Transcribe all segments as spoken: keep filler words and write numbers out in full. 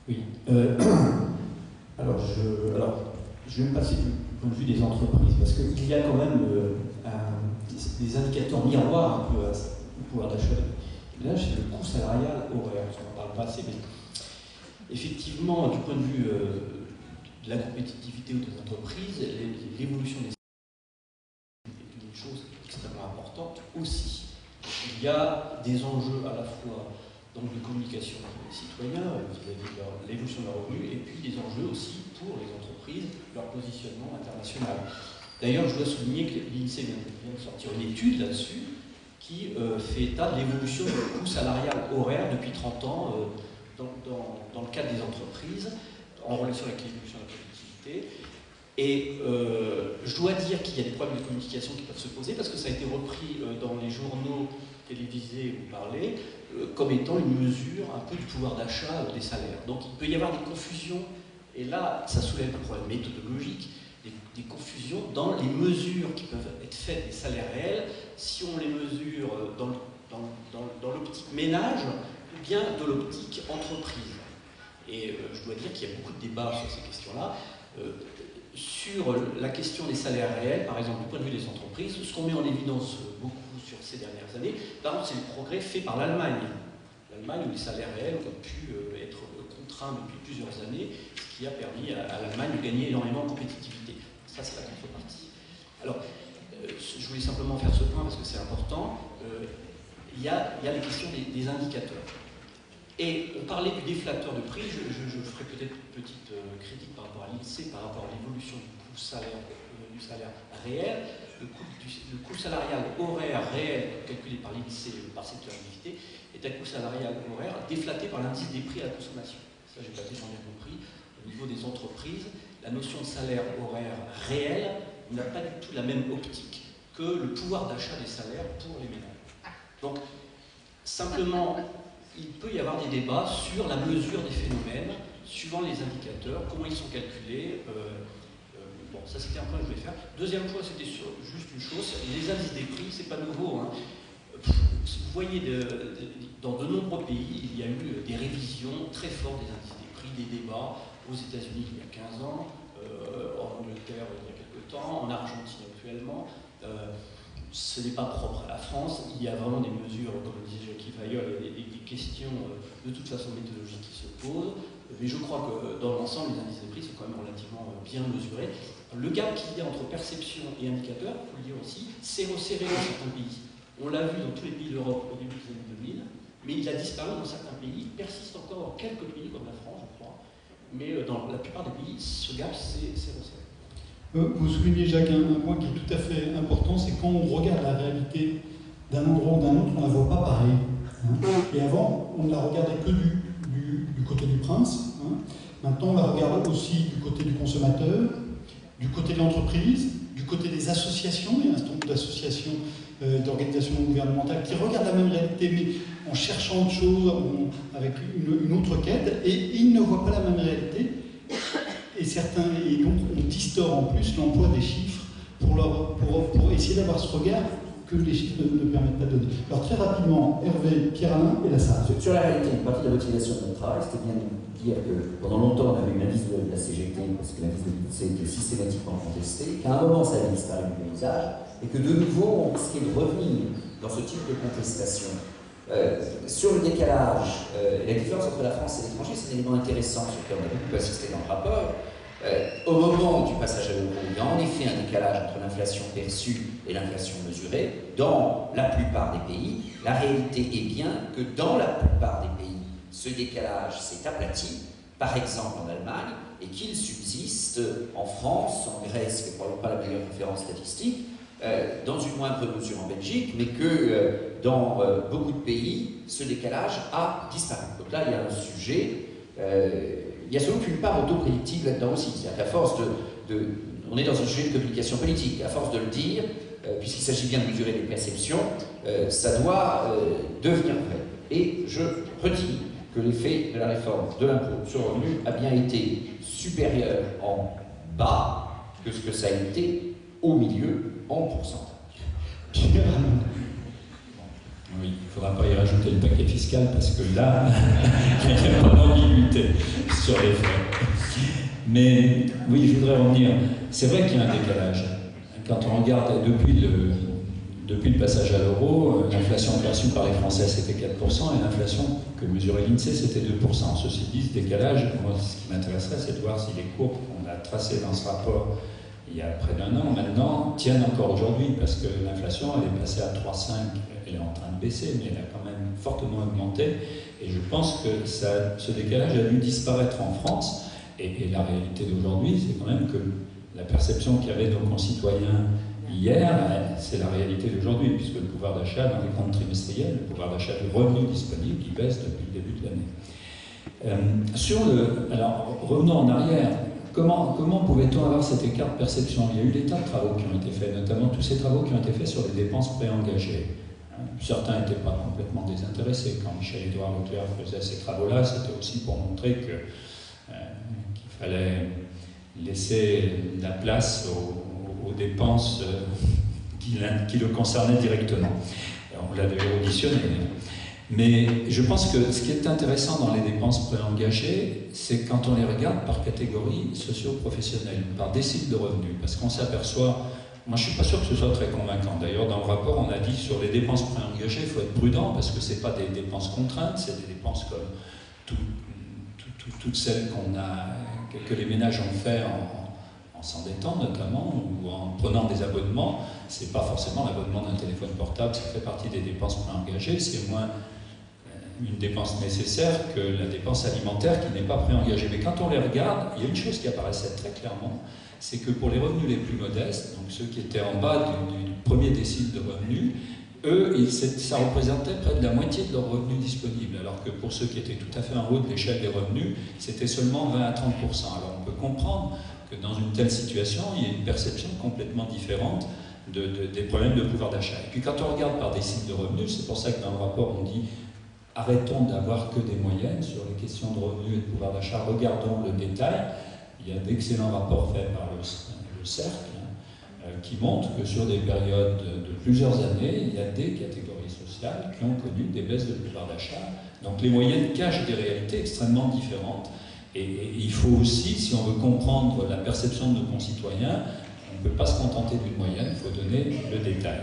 Oui. Euh, alors, je, alors, je vais me passer du point de vue des entreprises, parce qu'il y a quand même euh, un, des, des indicateurs miroirs un peu au pouvoir d'achat. Là, c'est le coût salarial horaire, parce qu'on n'en parle pas assez, mais effectivement, du point de vue euh, de la compétitivité des entreprises, l'évolution des salaires est une chose extrêmement importante aussi. Il y a des enjeux à la fois donc de communication des citoyens vis-à-vis de l'évolution de leurs revenus, et puis des enjeux aussi pour les entreprises, leur positionnement international. D'ailleurs, je dois souligner que l'INSEE vient de sortir une étude là-dessus qui euh, fait état de l'évolution du coût salarial horaire depuis trente ans euh, dans, dans, dans le cadre des entreprises, en relation avec l'évolution de la productivité. Et euh, je dois dire qu'il y a des problèmes de communication qui peuvent se poser, parce que ça a été repris euh, dans les journaux télévisés où vous parlez, euh, comme étant une mesure un peu du pouvoir d'achat euh, des salaires. Donc il peut y avoir des confusions, et là ça soulève un problème méthodologique, des, des confusions dans les mesures qui peuvent être faites des salaires réels, si on les mesure dans, dans, dans, dans l'optique ménage ou bien de l'optique entreprise. Et euh, je dois dire qu'il y a beaucoup de débats sur ces questions-là. Euh, Sur la question des salaires réels, par exemple, du point de vue des entreprises, ce qu'on met en évidence beaucoup sur ces dernières années, par exemple, c'est le progrès fait par l'Allemagne. L'Allemagne, où les salaires réels ont pu être contraints depuis plusieurs années, ce qui a permis à l'Allemagne de gagner énormément en compétitivité. Ça, c'est la contrepartie. Alors, je voulais simplement faire ce point parce que c'est important. Il y a, il y a les questions des, des indicateurs. Et on parlait du déflateur de prix, je, je, je ferai peut-être une petite euh, critique par rapport à l'INSEE, par rapport à l'évolution du coût salaire, euh, du salaire réel. Le coût, du, le coût salarial horaire réel, calculé par l'INSEE par secteur d'activité, est un coût salarial horaire déflaté par l'indice des prix à la consommation. Ça, j'ai pas bien compris. Au niveau des entreprises, la notion de salaire horaire réel n'a pas du tout la même optique que le pouvoir d'achat des salaires pour les ménages. Donc, simplement, il peut y avoir des débats sur la mesure des phénomènes, suivant les indicateurs, comment ils sont calculés. Euh, euh, bon, ça c'était un point que je voulais faire. Deuxième point, c'était sur juste une chose, les indices des prix, c'est pas nouveau. Hein. Vous voyez, de, de, dans de nombreux pays, il y a eu des révisions très fortes des indices des prix, des débats aux États-Unis il y a quinze ans, euh, en Angleterre il y a quelques temps, en Argentine actuellement. Euh, Ce n'est pas propre à la France, il y a vraiment des mesures, comme le disait Jacques Fayol, et des, des questions de toute façon méthodologiques qui se posent, mais je crois que dans l'ensemble, les indices des prix sont quand même relativement bien mesurés. Le gap qu'il y a entre perception et indicateur, il faut le dire aussi, s'est resserré dans certains pays. On l'a vu dans tous les pays d'Europe au début des années deux mille, mais il a disparu dans certains pays, il persiste encore dans quelques pays comme la France, je crois, mais dans la plupart des pays, ce gap s'est resserré. Vous soulignez, Jacques, un, un point qui est tout à fait important, c'est quand on regarde la réalité d'un endroit ou d'un autre, on ne la voit pas pareil. Hein. Et avant, on ne la regardait que du, du, du côté du prince. Hein. Maintenant, on la regarde aussi du côté du consommateur, du côté de l'entreprise, du côté des associations. Il y a un certain nombre d'associations, euh, d'organisations gouvernementales qui regardent la même réalité, mais en cherchant autre chose, en, avec une, une autre quête, et ils ne voient pas la même réalité. Et, certains, et donc on distord en plus l'emploi des chiffres pour, leur, pour, pour essayer d'avoir ce regard que les chiffres ne, ne permettent pas de donner. Alors très rapidement, Hervé, Pierre-Alain et la salle. Sur, sur la réalité, une partie de la motivation de notre travail, c'était bien de dire que pendant longtemps on avait eu l'indice de la C G T, parce que l'indice de l'INSEE était systématiquement contesté, qu'à un moment ça avait disparu du paysage, et que de nouveau on risquait de revenir dans ce type de contestation. Euh, sur le décalage, euh, la différence entre la France et l'étranger, c'est un élément intéressant sur lequel on a beaucoup insisté dans le rapport. Euh, au moment du passage à l'euro, il y a en effet un décalage entre l'inflation perçue et l'inflation mesurée dans la plupart des pays. La réalité est bien que dans la plupart des pays, ce décalage s'est aplati, par exemple en Allemagne, et qu'il subsiste en France, en Grèce, qui n'est probablement pas la meilleure référence statistique, euh, dans une moindre mesure en Belgique, mais que euh, dans euh, beaucoup de pays, ce décalage a disparu. Donc là, il y a un sujet, euh, il y a sans doute une part autoprédictive là-dedans aussi, c'est-à-dire qu'à force de, de... On est dans un sujet de communication politique, à force de le dire, euh, puisqu'il s'agit bien de mesurer les perceptions, euh, ça doit euh, devenir vrai. Et je redis que l'effet de la réforme de l'impôt sur le revenu a bien été supérieur en bas que ce que ça a été au milieu en pourcentage. Oui, il ne faudra pas y rajouter le paquet fiscal, parce que là, il n'y a pas d'ambiguïté sur les faits. Mais oui, je voudrais revenir. C'est vrai qu'il y a un décalage. Quand on regarde depuis le, depuis le passage à l'euro, l'inflation perçue par les Français, c'était quatre pour cent, et l'inflation que mesurait l'INSEE, c'était deux pour cent. Ceci dit, ce décalage, moi, ce qui m'intéresserait, c'est de voir si les courbes qu'on a tracées dans ce rapport il y a près d'un an maintenant tiennent encore aujourd'hui, parce que l'inflation, elle est passée à trois virgule cinq, elle est en train de baisser, mais elle a quand même fortement augmenté, et je pense que ça, ce décalage a dû disparaître en France, et, et la réalité d'aujourd'hui, c'est quand même que la perception qu'avaient nos concitoyens hier, c'est la réalité d'aujourd'hui, puisque le pouvoir d'achat dans les comptes trimestriels, le pouvoir d'achat du revenu disponible, il baisse depuis le début de l'année. Euh, sur le, alors, revenons en arrière. Comment, comment pouvait-on avoir cet écart de perception? Il y a eu des tas de travaux qui ont été faits, notamment tous ces travaux qui ont été faits sur les dépenses préengagées. Certains n'étaient pas complètement désintéressés. Quand Michel-Édouard Leclerc faisait ces travaux-là, c'était aussi pour montrer que, euh, qu'il fallait laisser la place aux, aux dépenses euh, qui, qui le concernaient directement. Et on l'a d'ailleurs auditionné. Mais je pense que ce qui est intéressant dans les dépenses préengagées, c'est quand on les regarde par catégorie socio-professionnelle, par décile de revenus, parce qu'on s'aperçoit, moi je ne suis pas sûr que ce soit très convaincant. D'ailleurs, dans le rapport, on a dit sur les dépenses préengagées, il faut être prudent, parce que ce n'est pas des dépenses contraintes, c'est des dépenses comme tout, tout, tout, toutes celles qu'on a, que, que les ménages ont fait en, en s'endettant notamment, ou en prenant des abonnements. Ce n'est pas forcément l'abonnement d'un téléphone portable, ça fait partie des dépenses préengagées, c'est moins une dépense nécessaire que la dépense alimentaire qui n'est pas préengagée. Mais quand on les regarde, il y a une chose qui apparaissait très clairement, c'est que pour les revenus les plus modestes, donc ceux qui étaient en bas du, du premier décile de revenus, eux, ils, ça représentait près de la moitié de leurs revenus disponibles, alors que pour ceux qui étaient tout à fait en haut de l'échelle des revenus, c'était seulement vingt à trente pour cent. Alors on peut comprendre que dans une telle situation, il y a une perception complètement différente de, de, des problèmes de pouvoir d'achat. Et puis quand on regarde par décile de revenus, c'est pour ça que dans le rapport on dit arrêtons d'avoir que des moyennes sur les questions de revenus et de pouvoir d'achat, regardons le détail. Il y a d'excellents rapports faits par le, le Cercle hein, euh, qui montrent que sur des périodes de, de plusieurs années, il y a des catégories sociales qui ont connu des baisses de pouvoir d'achat. Donc les moyennes cachent des réalités extrêmement différentes. Et, et il faut aussi, si on veut comprendre la perception de nos concitoyens, on ne peut pas se contenter d'une moyenne, il faut donner le détail.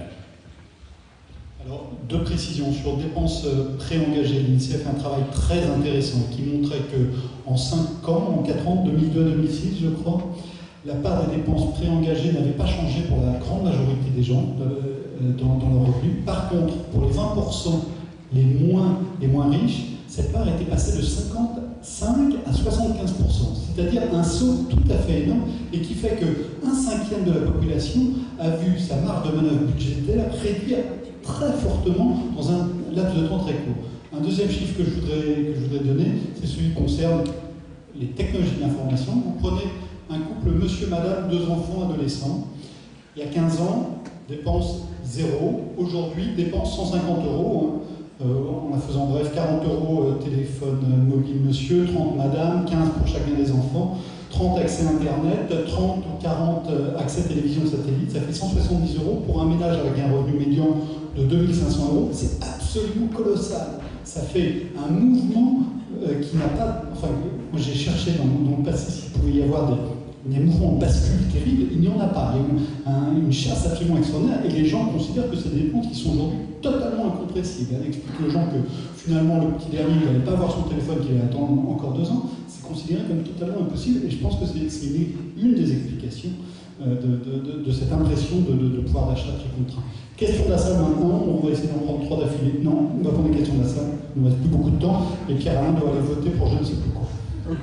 Alors, deux précisions sur dépenses préengagées. L'INSEE a fait un travail très intéressant qui montrait qu'en cinq ans, en quatre ans, deux mille deux à deux mille six, je crois, la part des dépenses préengagées n'avait pas changé pour la grande majorité des gens euh, dans, dans leurs revenus. Par contre, pour les vingt pour cent les moins, les moins riches, cette part était passée de cinquante-cinq à soixante-quinze pour cent, c'est-à-dire un saut tout à fait énorme et qui fait qu'un cinquième de la population a vu sa marge de manœuvre budgétaire réduire très fortement dans un laps de temps très court. Un deuxième chiffre que je voudrais, que je voudrais donner, c'est celui qui concerne les technologies de l'information. Vous prenez un couple monsieur, madame, deux enfants, adolescents. Il y a quinze ans, dépense zéro. Aujourd'hui, dépense cent cinquante euros. Hein. Euh, en la faisant bref, quarante euros euh, téléphone mobile monsieur, trente madame, quinze pour chacun des enfants, trente accès internet, trente ou quarante euh, accès télévision satellite. Ça fait cent soixante-dix euros pour un ménage avec un revenu médian de deux mille cinq cents euros, c'est absolument colossal. Ça fait un mouvement euh, qui n'a pas... Enfin, moi j'ai cherché dans, dans le passé s'il pouvait y avoir des, des mouvements de bascule terribles, il n'y en a pas. Il y a eu un, une chasse absolument extraordinaire et les gens considèrent que c'est des dépenses qui sont aujourd'hui totalement incompressibles. Elle explique aux gens que finalement le petit dernier ne va pas avoir son téléphone, qu'il va attendre encore deux ans, c'est considéré comme totalement impossible et je pense que c'est une, une des explications euh, de, de, de, de cette impression de, de, de pouvoir d'achat très contraint. Question de la salle maintenant, on va essayer d'en prendre trois d'affilée. Non, on va prendre les questions de la salle, il ne nous reste plus beaucoup de temps, et Pierre-Alain doit aller voter pour je ne sais plus quoi.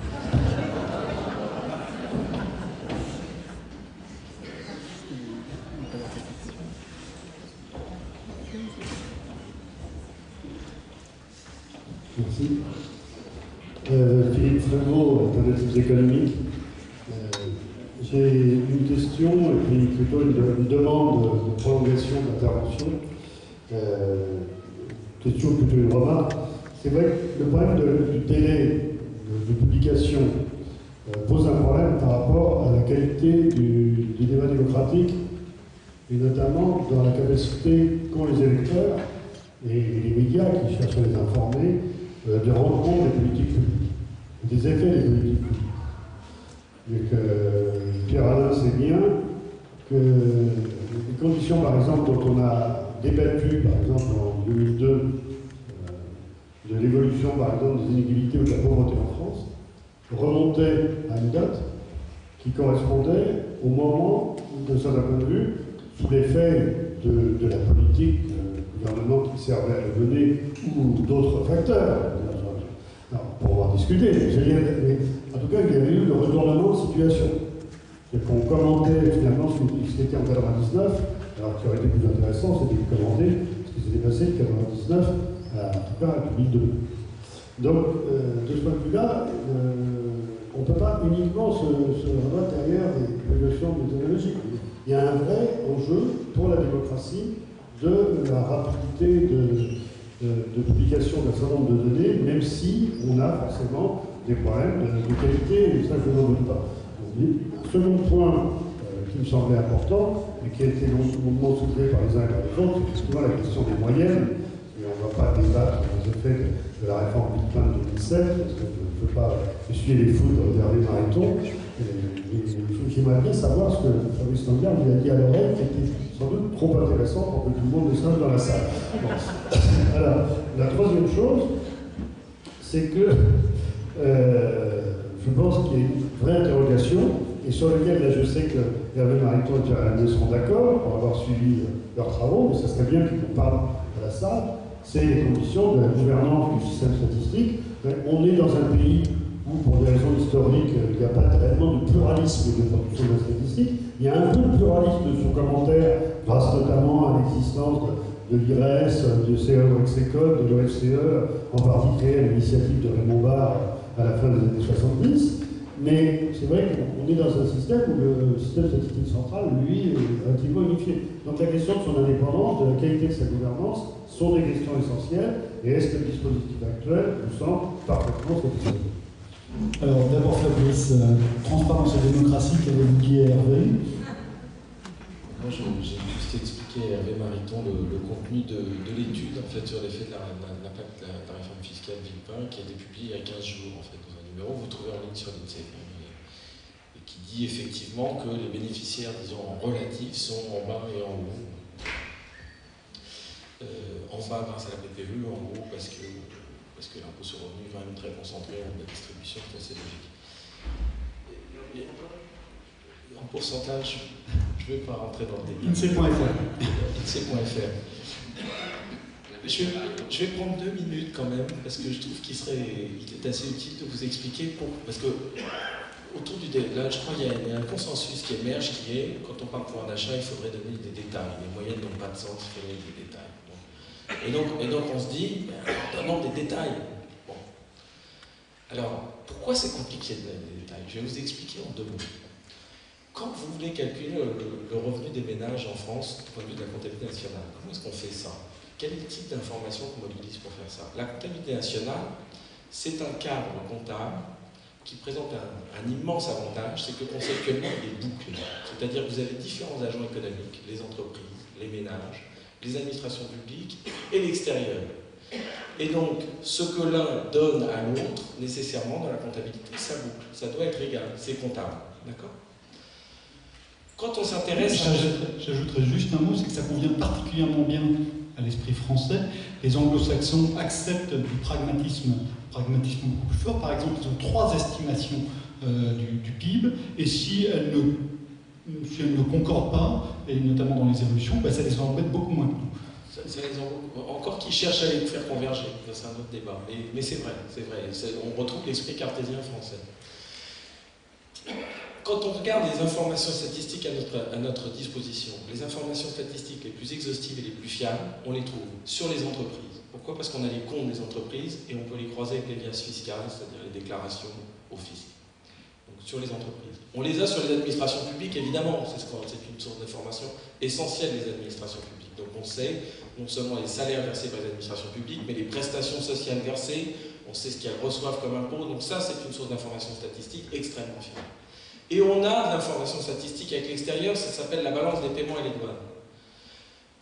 Merci. Euh, Philippe Frémaux, Alternative économiques. J'ai une question et puis plutôt une, une demande de prolongation d'intervention. Euh, question plutôt une remarque. C'est vrai que le problème de, du délai de, de publication euh, pose un problème par rapport à la qualité du, du débat démocratique et notamment dans la capacité qu'ont les électeurs et, et les médias qui cherchent à les informer euh, de rendre compte des politiques publiques, des effets des politiques publiques. Et que Pierre Alain sait bien que les conditions, par exemple, dont on a débattu, par exemple, en deux mille deux, euh, de l'évolution, par exemple, des inégalités ou de la pauvreté en France, remontaient à une date qui correspondait au moment, de certain point de vue, sous l'effet de, de la politique du gouvernement qui servait à le mener ou d'autres facteurs. Alors, pour en discuter, mais en tout cas, il y avait eu le retournement de situation. C'est qu'on commentait finalement ce qui était en quatre-vingt-dix-neuf, alors ce qui aurait été plus intéressant, c'était de commenter ce qui s'était passé de quatre-vingt-dix-neuf à, en tout cas, à deux mille deux. Donc, euh, de ce point de vue-là, euh, on ne peut pas uniquement se, se remettre derrière des évaluations méthodologiques. Il y a un vrai enjeu pour la démocratie de la rapidité de, de, de publication d'un certain nombre de données, même si on a forcément des problèmes de, de qualité, et ça je n'en doute pas. Un second point euh, qui me semblait important, et qui a été longuement soulevé par les uns et par les autres, c'est souvent la question des moyennes, et on ne va pas débattre des effets de, de la réforme Villepin de deux mille sept, parce que je ne peux pas essuyer les foudres d'Hervé Mariton. J'aimerais bien savoir ce que Fabrice Lenglart lui a dit à l'oreille, qui était sans doute trop intéressant pour que tout le monde le sache dans la salle. Bon. Alors, la troisième chose, c'est que euh, je pense qu'il y a une vraie interrogation, et sur laquelle, là, je sais que Hervé Mariton et Pierre Alain seront d'accord pour avoir suivi leurs travaux, mais ça serait bien qu'ils nous parlent à la salle, c'est les conditions de la gouvernance du système statistique. On est dans un pays où, pour des raisons historiques, il n'y a pas réellement de pluralisme de production de la statistique. Il y a un peu de pluralisme de son commentaire, grâce notamment à l'existence de, de l'I R E S, de C E O Execode, de l'O F C E, en partie créée à l'initiative de Raymond Barre à la fin des années soixante-dix. Mais c'est vrai qu'on est dans un système où le système statistique central, lui, est relativement unifié. Donc la question de son indépendance, de la qualité de sa gouvernance, sont des questions essentielles. Et est-ce que le dispositif actuel nous semble parfaitement satisfaisant? Alors d'abord Fabrice, euh, transparence et démocratie, qu'avez-vous dit à Hervé? Moi j'ai juste expliqué à Hervé Mariton le, le contenu de, de l'étude en fait, sur l'effet de l'impact de, de, de la réforme fiscale Villepin qui a été publiée il y a quinze jours en fait, dans un numéro, vous trouvez en ligne sur l'INSEE, et qui dit effectivement que les bénéficiaires, disons en relatif, sont en bas et en haut. Euh, en bas grâce à la P P E, en haut parce que parce que l'impôt sur le revenu est quand même très concentré en la distribution, c'est assez logique. Et, et, en pourcentage, je ne vais pas rentrer dans le détail. INSEE point F R. INSEE point F R. Je vais, je vais prendre deux minutes quand même, parce que je trouve qu'il serait, il est assez utile de vous expliquer pour, parce que autour du là, je crois qu'il y, y a un consensus qui émerge, qui est, quand on parle de pouvoir d'achat, il faudrait donner des détails. Les moyennes n'ont pas de sens, il faudrait des détails. Et donc, et donc on se dit, ben, donnons des détails. Bon. Alors, pourquoi c'est compliqué de donner des détails? Je vais vous expliquer en deux mots. Quand vous voulez calculer le, le revenu des ménages en France, du point de vue de la comptabilité nationale, comment est-ce qu'on fait ça? Quel est le type d'information qu'on mobilise pour faire ça? La comptabilité nationale, c'est un cadre comptable qui présente un, un immense avantage, c'est que conceptuellement, il est bouclé. C'est-à-dire que vous avez différents agents économiques, les entreprises, les ménages, les administrations publiques et l'extérieur. Et donc, ce que l'un donne à l'autre, nécessairement dans la comptabilité, ça boucle. Ça doit être égal, c'est comptable. D'accord? Quand on s'intéresse à... J'ajouterais juste un mot, c'est que ça convient particulièrement bien à l'esprit français. Les anglo-saxons acceptent du pragmatisme, pragmatisme beaucoup plus fort. Par exemple, ils ont trois estimations euh, du, du P I B, et si elles ne, si elles ne concordent pas, et notamment dans les évolutions, ben ça les embête beaucoup moins que nous. Ça, ça les en... Encore qu'ils cherchent à les faire converger, c'est un autre débat. Mais, mais c'est vrai, c'est vrai. On retrouve l'esprit cartésien français. Quand on regarde les informations statistiques à notre, à notre disposition, les informations statistiques les plus exhaustives et les plus fiables, on les trouve sur les entreprises. Pourquoi? Parce qu'on a les comptes des entreprises et on peut les croiser avec les liasses fiscales, c'est-à-dire les déclarations au fisc. Donc sur les entreprises. On les a sur les administrations publiques, évidemment, c'est une source d'information essentielle des administrations publiques. Donc on sait non seulement les salaires versés par les administrations publiques, mais les prestations sociales versées, on sait ce qu'elles reçoivent comme impôts, donc ça c'est une source d'information statistique extrêmement fiable. Et on a de l'information statistique avec l'extérieur, ça s'appelle la balance des paiements et les douanes.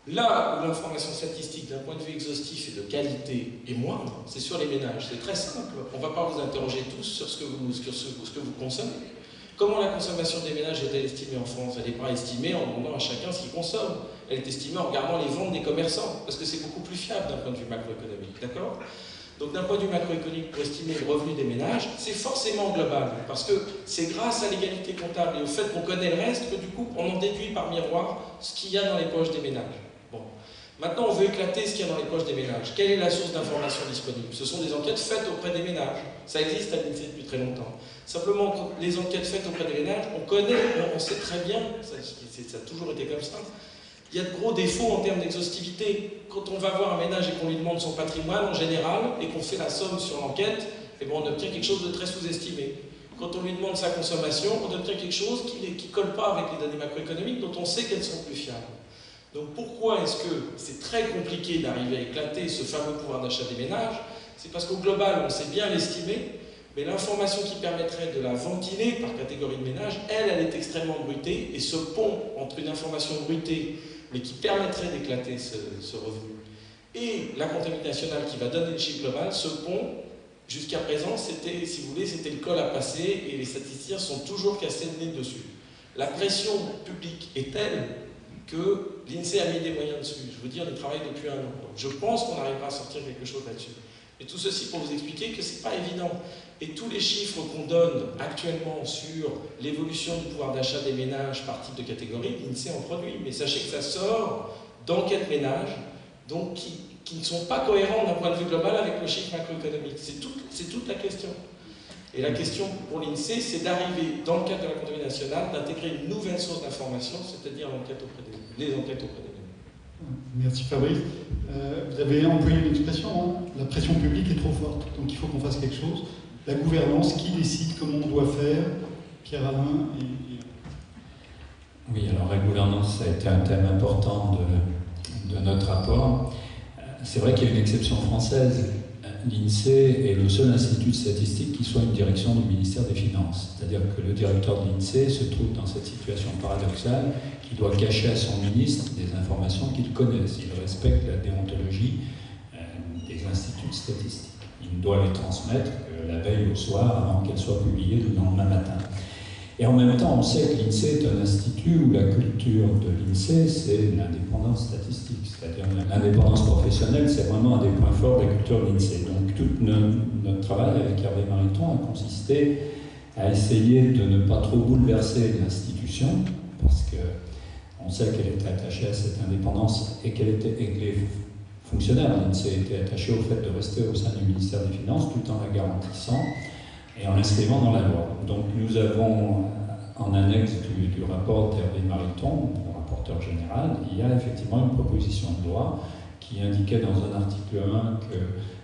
Là où l'information statistique d'un point de vue exhaustif et de qualité est moindre, c'est sur les ménages. C'est très simple. On ne va pas vous interroger tous sur ce que vous, sur ce, ce que vous consommez. Comment la consommation des ménages est-elle estimée en France? Elle n'est pas estimée en demandant à chacun ce qu'il consomme. Elle est estimée en regardant les ventes des commerçants, parce que c'est beaucoup plus fiable d'un point de vue macroéconomique. D'accord? Donc d'un point de vue macroéconomique, pour estimer le revenu des ménages, c'est forcément global, parce que c'est grâce à l'égalité comptable et au fait qu'on connaît le reste que du coup on en déduit par miroir ce qu'il y a dans les poches des ménages. Bon. Maintenant on veut éclater ce qu'il y a dans les poches des ménages. Quelle est la source d'information disponible? Ce sont des enquêtes faites auprès des ménages. Ça existe à l'INSEE depuis très longtemps. Simplement, les enquêtes faites auprès des ménages, on connaît, on sait très bien, ça, ça a toujours été comme ça. Il y a de gros défauts en termes d'exhaustivité. Quand on va voir un ménage et qu'on lui demande son patrimoine en général, et qu'on fait la somme sur l'enquête, eh bien on obtient quelque chose de très sous-estimé. Quand on lui demande sa consommation, on obtient quelque chose qui ne colle pas avec les données macroéconomiques dont on sait qu'elles sont plus fiables. Donc pourquoi est-ce que c'est très compliqué d'arriver à éclater ce fameux pouvoir d'achat des ménages? C'est parce qu'au global, on sait bien l'estimer, mais l'information qui permettrait de la ventiler par catégorie de ménage, elle, elle est extrêmement bruitée, et ce pont entre une information bruitée mais qui permettrait d'éclater ce, ce revenu, et la comptabilité nationale qui va donner le chiffre global, ce pont, jusqu'à présent, c'était, si vous voulez, c'était le col à passer, et les statisticiens sont toujours cassés le nez dessus. La pression publique est telle que l'INSEE a mis des moyens dessus. Je veux dire, ils travaillent depuis un an. Donc, je pense qu'on arrivera à sortir quelque chose là-dessus. Et tout ceci pour vous expliquer que c'est pas évident. Et tous les chiffres qu'on donne actuellement sur l'évolution du pouvoir d'achat des ménages par type de catégorie, l'INSEE en produit. Mais sachez que ça sort d'enquêtes ménages, donc qui, qui ne sont pas cohérents d'un point de vue global avec le chiffre macroéconomique. C'est toute, c'est toute la question. Et la question pour l'INSEE, c'est d'arriver, dans le cadre de la comptabilité nationale, d'intégrer une nouvelle source d'information, c'est-à-dire l'enquête auprès des, les enquêtes auprès des ménages. Merci Fabrice. Euh, vous avez employé une expression, hein, la pression publique est trop forte, donc il faut qu'on fasse quelque chose. La gouvernance, qui décide comment on doit faire? Pierre-Alain et, et... Oui, alors la gouvernance, ça a été un thème important de, de notre rapport. C'est vrai qu'il y a une exception française. L'INSEE est le seul institut de statistique qui soit une direction du ministère des Finances. C'est-à-dire que le directeur de l'INSEE se trouve dans cette situation paradoxale qui doit cacher à son ministre des informations qu'il connaît, s'il respecte la déontologie euh, des instituts de statistique. Il doit les transmettre euh, la veille au soir avant qu'elles soient publiées le lendemain matin. Et en même temps, on sait que l'INSEE est un institut où la culture de l'INSEE, c'est l'indépendance statistique. C'est-à-dire l'indépendance professionnelle, c'est vraiment un des points forts de la culture de l'INSEE. Donc tout notre, notre travail avec Hervé Mariton a consisté à essayer de ne pas trop bouleverser l'institution, parce qu'on sait qu'elle était attachée à cette indépendance et qu'elle était et que les fonctionnaires de l'INSEE étaient attachés au fait de rester au sein du ministère des Finances tout en la garantissant et en l'inscrivant dans la loi. Donc nous avons, en annexe du, du rapport d'Hervé Mariton, le rapporteur général, il y a effectivement une proposition de loi qui indiquait dans un article un que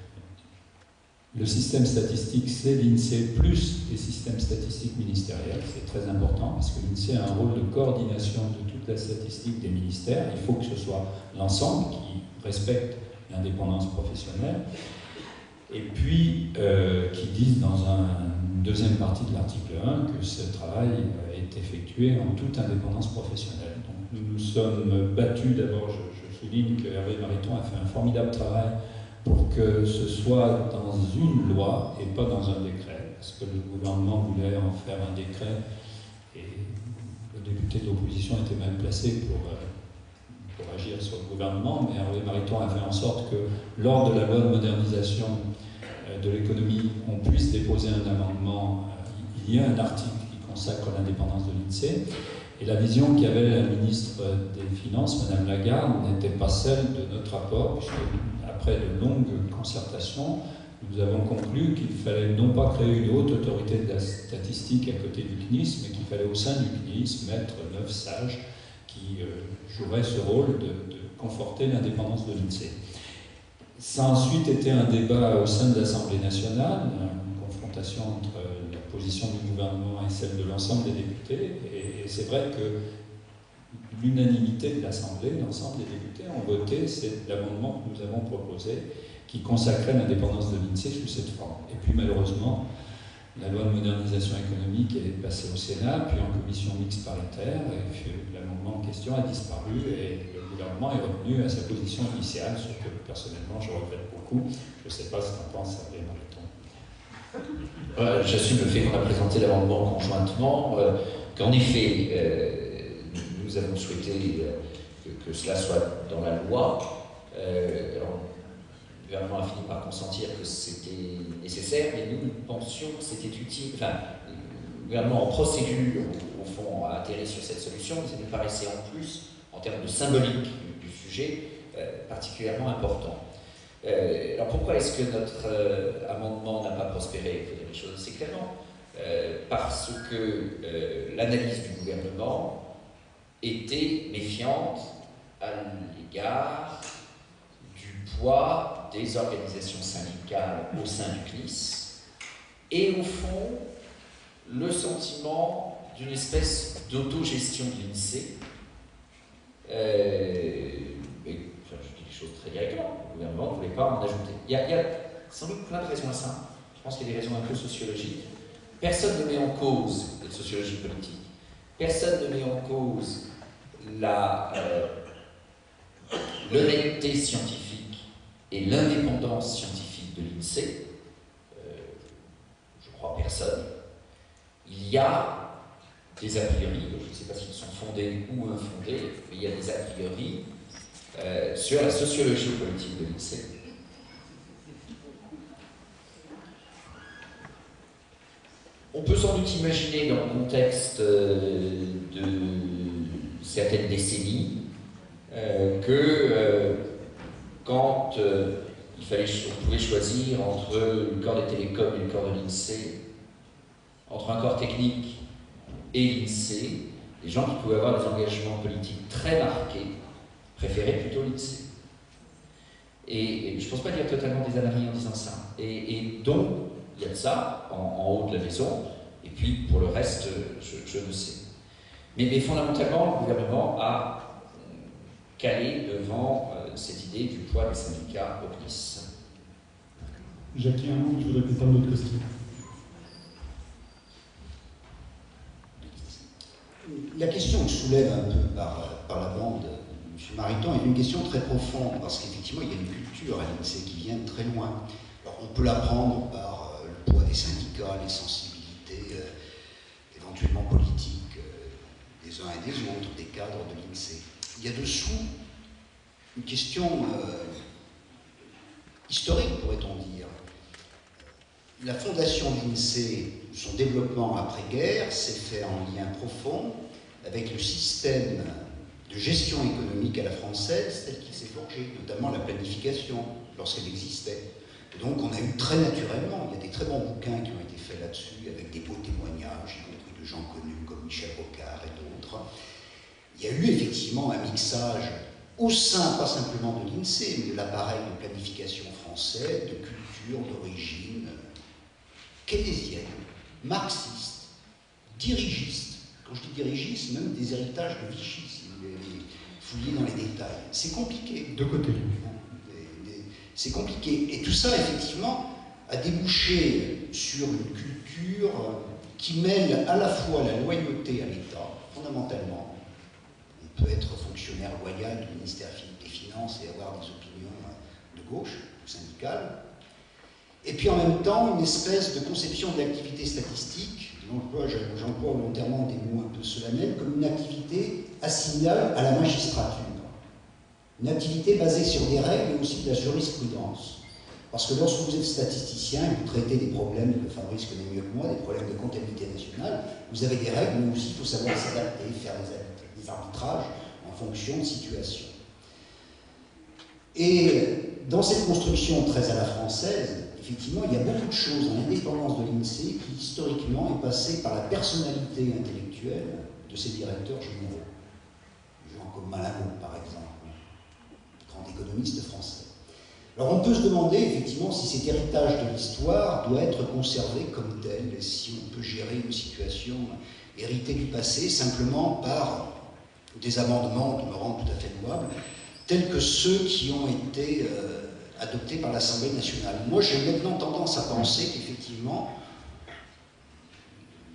le système statistique, c'est l'INSEE plus les systèmes statistiques ministériels. C'est très important parce que l'INSEE a un rôle de coordination de toute la statistique des ministères. Il faut que ce soit l'ensemble qui respecte l'indépendance professionnelle. Et puis, euh, qui disent dans une deuxième partie de l'article un que ce travail est effectué en toute indépendance professionnelle. Donc nous nous sommes battus, d'abord je, je souligne que Hervé Mariton a fait un formidable travail pour que ce soit dans une loi et pas dans un décret, parce que le gouvernement voulait en faire un décret, et le député de l'opposition était même placé pour... Euh, pour agir sur le gouvernement, mais Hervé Mariton a fait en sorte que lors de la loi de modernisation de l'économie, on puisse déposer un amendement. Il y a un article qui consacre l'indépendance de l'INSEE, et la vision qu'avait la ministre des Finances, Madame Lagarde, n'était pas celle de notre rapport, puisque après de longues concertations, nous avons conclu qu'il fallait non pas créer une haute autorité de la statistique à côté du C N I S, mais qu'il fallait au sein du C N I S mettre neuf sages qui euh, jouerait ce rôle de, de conforter l'indépendance de l'INSEE. Ça a ensuite été un débat au sein de l'Assemblée nationale, une confrontation entre la position du gouvernement et celle de l'ensemble des députés, et, et c'est vrai que l'unanimité de l'Assemblée, l'ensemble des députés ont voté c'est l'amendement que nous avons proposé, qui consacrait l'indépendance de l'INSEE sous cette forme. Et puis malheureusement, La loi de modernisation économique est passée au Sénat, puis en commission mixte paritaire, et l'amendement en question a disparu et le gouvernement est revenu à sa position initiale, ce que personnellement je regrette beaucoup. Je ne sais pas ce qu'en pense Hervé Mariton. Euh, J'assume le fait qu'on a présenté l'amendement conjointement, euh, qu'en effet, euh, nous avons souhaité euh, que, que cela soit dans la loi. Euh, alors, le gouvernement a fini par consentir que c'était nécessaire, mais nous, nous pensions que c'était utile. Enfin, le gouvernement en procédure, au, au fond, a atterri sur cette solution, mais ça nous paraissait en plus, en termes de symbolique du, du sujet, euh, particulièrement important. Euh, alors pourquoi est-ce que notre euh, amendement n'a pas prospéré? Il faut dire les choses assez clairement. Euh, parce que euh, l'analyse du gouvernement était méfiante à l'égard du poids des organisations syndicales au sein du C N I S et au fond le sentiment d'une espèce d'autogestion de l'I N S E E. Euh, et, enfin, je dis les choses très directement, le gouvernement ne voulait pas en ajouter. Il y, a, il y a sans doute plein de raisons à ça. Je pense qu'il y a des raisons un peu sociologiques. Personne ne met en cause la sociologie politique. Personne ne met en cause la euh, l'honnêteté scientifique et l'indépendance scientifique de l'I N S E E. Euh, je crois personne. Il y a des a priori, je ne sais pas s'ils sont fondés ou infondés, mais il y a des a priori euh, sur la sociologie politique de l'I N S E E. On peut sans doute imaginer, dans le contexte euh, de certaines décennies, euh, que euh, quand euh, il fallait, on pouvait choisir entre le corps des télécoms et le corps de l'I N S E E, entre un corps technique et l'I N S E E, les gens qui pouvaient avoir des engagements politiques très marqués préféraient plutôt l'I N S E E. Et, et je ne pense pas dire totalement des âneries en disant ça. Et, et donc, il y a de ça en, en haut de la maison, et puis pour le reste, je, je ne sais. Mais, mais fondamentalement, le gouvernement a calé devant euh, cette idée du poids des syndicats au C N I S. Jackie, un mot, je voudrais peut-être une autre question. La question que soulève un peu par, par la bande M. Mariton est une question très profonde, parce qu'effectivement, il y a une culture à l'I N S E E qui vient de très loin. Alors, on peut l'apprendre par euh, le poids des syndicats, les sensibilités euh, éventuellement politiques euh, des uns et des autres, des cadres de l'I N S E E. Il y a dessous une question euh, historique, pourrait-on dire. La fondation de l'I N S E E, son développement après-guerre, s'est fait en lien profond avec le système de gestion économique à la française tel qu'il s'est forgé, notamment la planification, lorsqu'elle existait. Et donc on a eu très naturellement, il y a des très bons bouquins qui ont été faits là-dessus, avec des beaux témoignages, y compris de gens connus comme Michel Rocard et d'autres. Il y a eu effectivement un mixage au sein, pas simplement de l'I N S E E, mais de l'appareil de planification français, de culture, d'origine keynésienne, marxiste, dirigiste. Quand je dis dirigiste, même des héritages de Vichy, si vous voulez fouiller dans les détails. C'est compliqué. De côté. C'est compliqué. Et tout ça, effectivement, a débouché sur une culture qui mêle à la fois la loyauté à l'État, fondamentalement. On peut être fonctionnaire loyal du ministère des Finances et avoir des opinions de gauche ou syndicales. Et puis en même temps, une espèce de conception de l'activité statistique, j'emploie volontairement des mots un peu solennels, comme une activité assimilable à la magistrature. Une activité basée sur des règles et aussi de la jurisprudence. Parce que lorsque vous êtes statisticien et vous traitez des problèmes que Fabrice connaît mieux que moi, des problèmes de comptabilité nationale, vous avez des règles, mais aussi il faut savoir s'adapter, faire des arbitrages en fonction de situation. Et dans cette construction très à la française, effectivement, il y a beaucoup de choses en indépendance de l'I N S E E qui, historiquement, est passée par la personnalité intellectuelle de ses directeurs généraux. Des gens comme Malamo, par exemple, grand économiste français. Alors, on peut se demander, effectivement, si cet héritage de l'histoire doit être conservé comme tel, et si on peut gérer une situation héritée du passé simplement par des amendements qui me rendent tout à fait louables, tels que ceux qui ont été euh, adoptés par l'Assemblée nationale. Moi, j'ai maintenant tendance à penser qu'effectivement,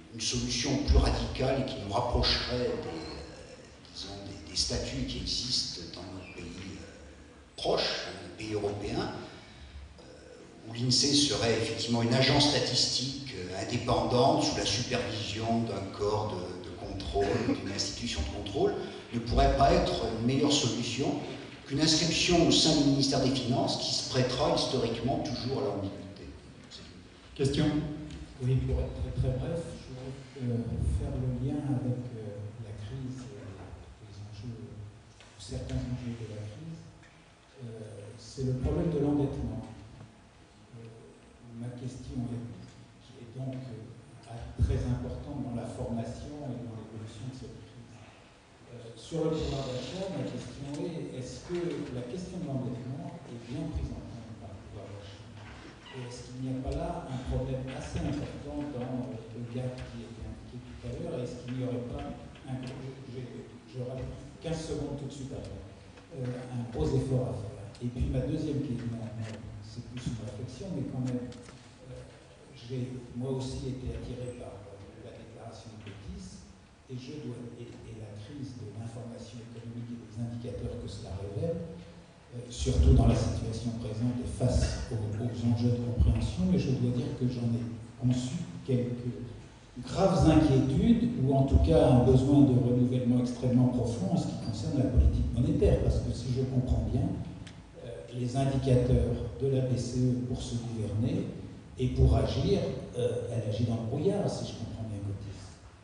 une solution plus radicale et qui nous rapprocherait des, euh, disons, des, des statuts qui existent dans nos pays euh, proches, dans les pays européens, euh, où l'INSEE serait effectivement une agence statistique euh, indépendante sous la supervision d'un corps de, de contrôle, d'une institution de contrôle, ne pourrait pas être une meilleure solution qu'une inscription au sein du ministère des Finances qui se prêtera historiquement toujours à l'ambiguïté. Question? Oui, pour être très très bref, je voudrais euh, faire le lien avec euh, la crise, euh, les enjeux, certains enjeux de la crise. Euh, c'est le problème de l'endettement. Euh, ma question est, qui est donc euh, très importante dans la formation et dans l'évolution de cette crise. Euh, sur le pouvoir d'achat, ma question est, est-ce que la question de l'endettement est bien prise en compte par le pouvoir d'achat? Et est-ce qu'il n'y a pas là un problème assez important dans euh, le gap qui a été indiqué tout à l'heure? Est-ce qu'il n'y aurait pas, un, je, je rajoute quinze secondes tout de suite après, euh, un gros effort à faire? Et puis ma deuxième question, c'est plus une réflexion, mais quand même, euh, j'ai moi aussi été attiré par euh, la déclaration de Pétis, et, je dois, et, et la crise de l'information économique et des indicateurs que cela révèle, Euh, surtout dans la situation présente et face aux, aux enjeux de compréhension, mais je dois dire que j'en ai conçu quelques graves inquiétudes, ou en tout cas un besoin de renouvellement extrêmement profond en ce qui concerne la politique monétaire, parce que si je comprends bien, euh, les indicateurs de la B C E pour se gouverner et pour agir, euh, elle agit dans le brouillard, si je comprends bien Cotis.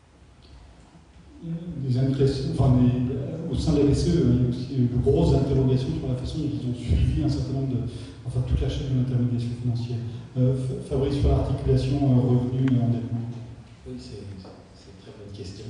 Des indications, enfin, des, au sein de la B C E, il y a aussi de grosses interrogations sur la façon dont ils ont suivi un certain nombre de, enfin, toute la chaîne de l'intermédiation financière. Euh, Fabrice, sur l'articulation euh, revenu et endettement. Oui, c'est une très bonne question,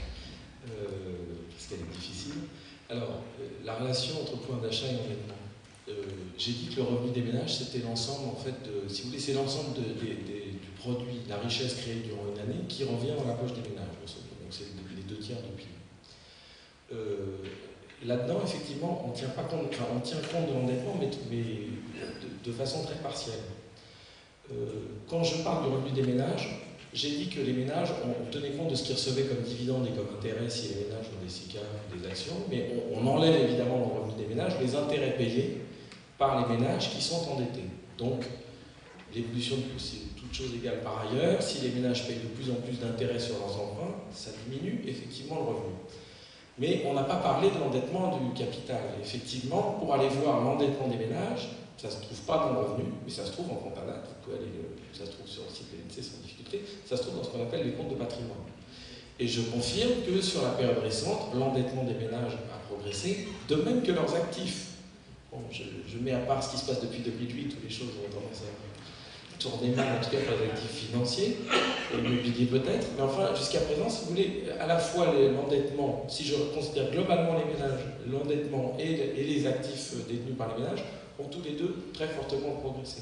euh, parce qu'elle est difficile. Alors, euh, la relation entre pouvoir d'achat et endettement. Euh, J'ai dit que le revenu des ménages, c'était l'ensemble, en fait, de, si vous voulez, c'est l'ensemble de, de, de, du produit, de la richesse créée durant une année qui revient dans la poche des ménages. Donc c'est les deux tiers du P I B. Euh, Là-dedans, effectivement, on tient pas compte, enfin, on tient compte de l'endettement, mais, mais de, de façon très partielle. Euh, quand je parle du revenu des ménages, j'ai dit que les ménages, on, on tenait compte de ce qu'ils recevaient comme dividendes et comme intérêts si les ménages ont des S I C A ou des actions, mais on, on enlève évidemment le revenu des ménages les intérêts payés par les ménages qui sont endettés. Donc, l'évolution de toutes choses égales par ailleurs, si les ménages payent de plus en plus d'intérêts sur leurs emprunts, ça diminue effectivement le revenu. Mais on n'a pas parlé de l'endettement du capital. Effectivement, pour aller voir l'endettement des ménages, ça ne se trouve pas dans le revenu, mais ça se trouve en compte à l'acte, vous pouvez aller, ça se trouve sur le site de l'INSEE sans difficulté, ça se trouve dans ce qu'on appelle les comptes de patrimoine. Et je confirme que sur la période récente, l'endettement des ménages a progressé, de même que leurs actifs. Bon, je, je mets à part ce qui se passe depuis deux mille huit, où les choses ont tendance à tourner mal, en tout cas pour les actifs financiers, et l'immobilier peut-être, mais enfin, jusqu'à présent, si vous voulez, à la fois l'endettement, si je considère globalement les ménages, l'endettement et, et les actifs détenus par les ménages, ont tous les deux très fortement progressé.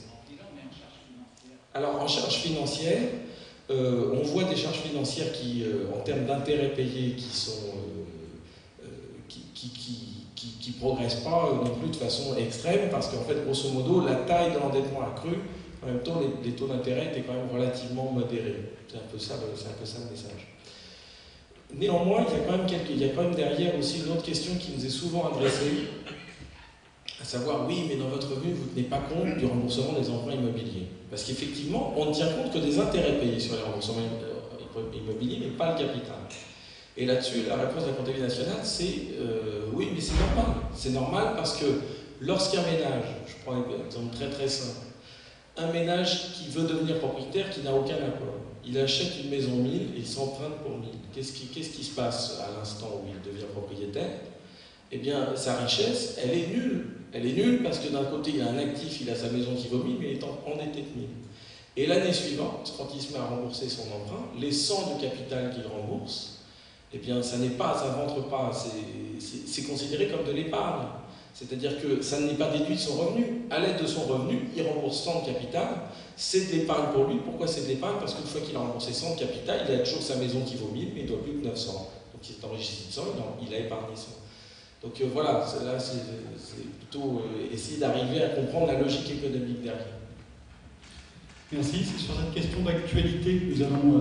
Alors, en charge financière, euh, on voit des charges financières qui, euh, en termes d'intérêts payés, qui sont euh, euh, qui, qui, qui, qui, qui progressent pas euh, non plus de façon extrême, parce qu'en fait, grosso modo, la taille de l'endettement a cru. En même temps, les, les taux d'intérêt étaient quand même relativement modérés. C'est un peu ça, c'est un peu ça le message. Néanmoins, il y a quand même quelques, il y a quand même derrière aussi une autre question qui nous est souvent adressée, à savoir, oui, mais dans votre revenu, vous ne tenez pas compte du remboursement des emprunts immobiliers. Parce qu'effectivement, on ne tient compte que des intérêts payés sur les remboursements immobiliers, mais pas le capital. Et là-dessus, la réponse de la comptabilité nationale, c'est euh, oui, mais c'est normal. C'est normal parce que lorsqu'un ménage, je prends un exemple très très simple, un ménage qui veut devenir propriétaire, qui n'a aucun apport, il achète une maison mille et il s'emprunte pour mille. Qu'est-ce qui, qu'est-ce qui se passe à l'instant où il devient propriétaire? Eh bien, sa richesse, elle est nulle. Elle est nulle parce que d'un côté, il a un actif, il a sa maison qui vaut mille, mais il est endetté de mille. Et l'année suivante, quand il se met à rembourser son emprunt, les cent de capital qu'il rembourse, eh bien, ça n'est pas, ça ne rentre pas, c'est considéré comme de l'épargne. C'est-à-dire que ça n'est pas déduit de son revenu. À l'aide de son revenu, il rembourse cent de capital, c'est de l'épargne pour lui. Pourquoi c'est de l'épargne? Parce qu'une fois qu'il a remboursé cent de capital, il a toujours sa maison qui vaut mille, mais il ne doit plus que neuf cents. Donc il s'est enrichi de cent, il a épargné cent. Donc euh, voilà, là c'est plutôt euh, essayer d'arriver à comprendre la logique économique derrière. Merci. C'est sur cette question d'actualité que nous allons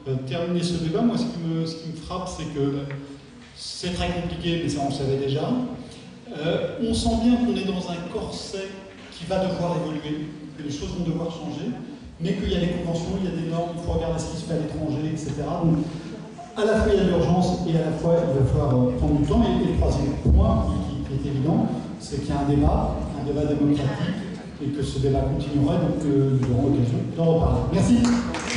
euh, terminer ce débat, moi, ce qui me, ce qui me frappe, c'est que c'est très compliqué, mais ça, on le savait déjà. Euh, on sent bien qu'on est dans un corset qui va devoir évoluer, que les choses vont devoir changer, mais qu'il y a des conventions, il y a des normes, il faut regarder ce qui se fait à l'étranger, et cetera. Donc, à la fois, il y a de l'urgence et à la fois, il va falloir prendre du temps. Et, et le troisième point, qui, qui est évident, c'est qu'il y a un débat, un débat démocratique, et que ce débat continuera, donc euh, nous aurons l'occasion d'en reparler. Merci.